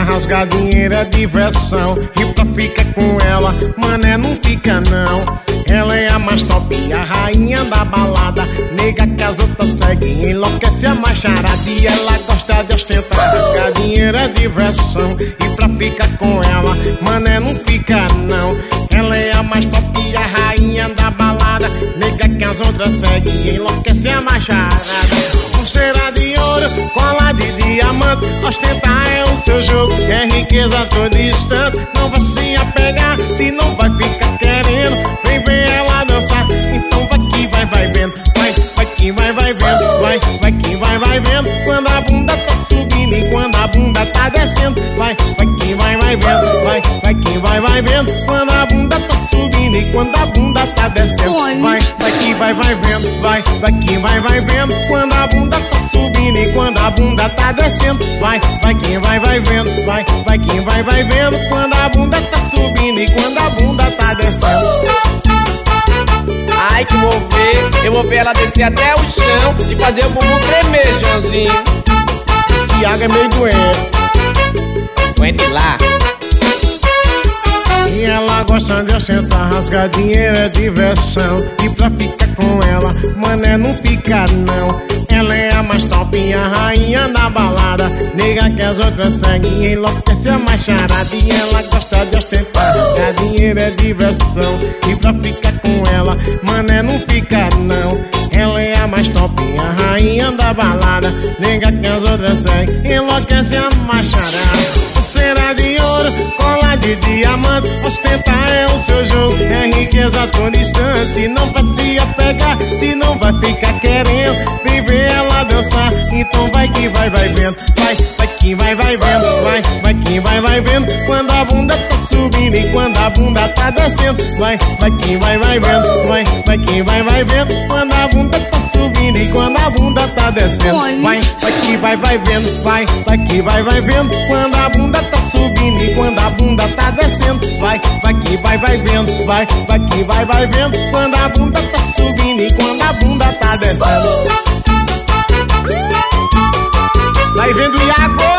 rasgar dinheiro é diversão. E pra ficar com ela, mané, não fica não. Ela é a mais top, a rainha da balada. Nega que as outras seguem, enlouquece a macharada. E ela gosta de ostentar, rasgar dinheiro é diversão. E pra ficar com ela, mané, não fica não. Ela é a mais top, a rainha da balada. Nega que as outras seguem, enlouquece a macharada. Pulseira de ouro, cola de diamante, ostentar é o seu jogo, é riqueza a todo instante. Não vai se apegar, se não vai ficar querendo. Vem ver ela dançar, então vai que vai vendo. Vai que vai vendo, vai que vai vendo. Quando a bunda tá subindo e quando a bunda tá descendo. Vai que vai vendo, vai que vai vendo. Quando a bunda tá subindo e quando a bunda tá descendo. Vai que vai vendo, vai que vai vendo. Quando a bunda tá subindo e quando a bunda tá descendo. Vai que vai vendo, vai que vai vendo. Quando a bunda tá subindo e quando a bunda tá descendo. Ai que eu vou ver ela descer até o chão e fazer o bumbum tremer, Joãozinho. Esse água é meio doente. Aguente lá. E ela gosta de ostentar, rasgar dinheiro é diversão. E pra ficar com ela, mané, não fica não. Ela é a mais top, a rainha da balada. Nega que as outras seguem, enlouquece a macharada. E ela gosta de ostentar, rasgar dinheiro é diversão. E pra ficar com ela, mané, não fica não. Ela é a mais top, a rainha da balada. Nega que as outras seguem, enlouquece a macharada. Pulseira de ouro, cola de diamante, ostentar é o seu jogo, é riqueza a todo instante. Não vai se apegar, se não vai ficar querendo. Vem ver ela dançar, então vai que vai vendo. Vai que vai vendo, vai que vai vendo. Quando a bunda tá subindo e quando a bunda tá descendo. Vai que vai vendo, vai que vai vendo. Quando a bunda tá subindo e quando a bunda tá descendo. Vai que vai vendo, vai que vai vendo. Quando a bunda tá subindo e quando a bunda tá descendo. Vai que vai vendo, vai que vai vendo. Quando a bunda tá subindo e quando a bunda tá descendo. Vai vendo, Iago!